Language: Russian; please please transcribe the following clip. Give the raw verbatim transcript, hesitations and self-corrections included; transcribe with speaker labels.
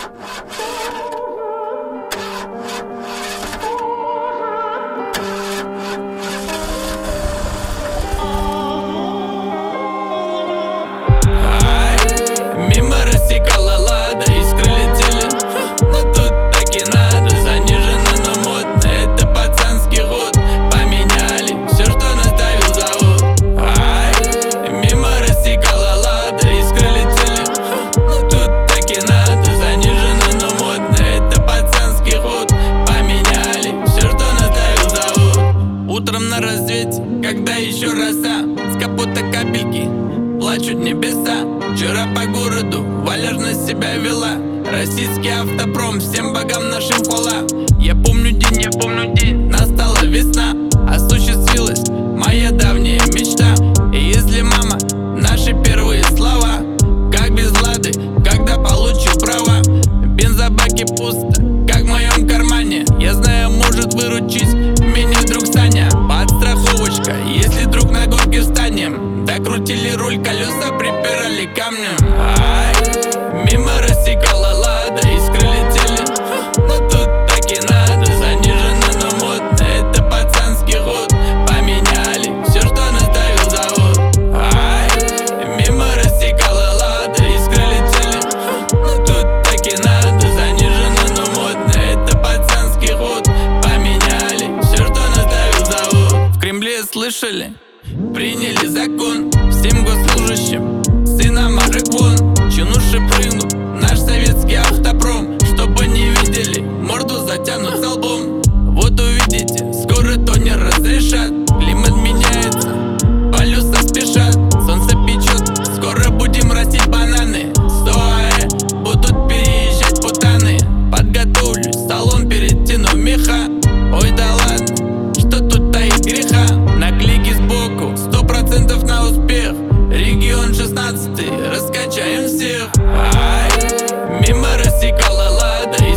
Speaker 1: Мимо рассекала Лада, искры летели, но тут так и надо. Занижено, но модно, это пацанский ход. Поменяли все, что наставил завод. Ай, мимо рассекала Лада, искры летели, но тут так и надо. Занижено, но модно, это пацанский ход. Поменяли все, что наставил завод. Утром на рассвете, когда еще роса, с капота капельки плачут небеса. Вчера по городу вальяжность себя вела. Российский автопром, всем богам нашим хвала. Я помню день, я помню день, настала весна. Осуществилась моя давняя мечта. И если, мама, наши первые слова, как без Лады, когда получу права. Бензобаке пусто, как в моем кармане. Я знаю, может выручить меня друг Саня. Подстраховочка, если вдруг на горке встанем. Докрутили руль, колеса припирали камнем. Ай, мимо рассекала Лада, искры летели, но тут так и надо. Занижено, но модно, это пацанский ход. Поменяли все, что наставил завод. Ай, мимо рассекала Лада, искры летели, но тут так и надо. Занижено, но модно, это пацанский ход. Поменяли все, что наставил завод. В Кремле слышали? Приняли закон всем госслужащим, сына марок вон. Чинуши прыгнут, наш советский автопром. Чтобы не видели, морду затянут столбом. Вот увидите, скоро то не разрешат. Климат меняется, полюса спешат. Солнце печет, скоро будем растить бананы. Стоя, будут переезжать путаны. Подготовлюсь, салон перетяну меха. Ой, да ладно, что тут таит греха. Наклейки сбоку, сто процентов на успех. Регион шестнадцатый, раскачаем всех. Ай, мимо рассекала Лада,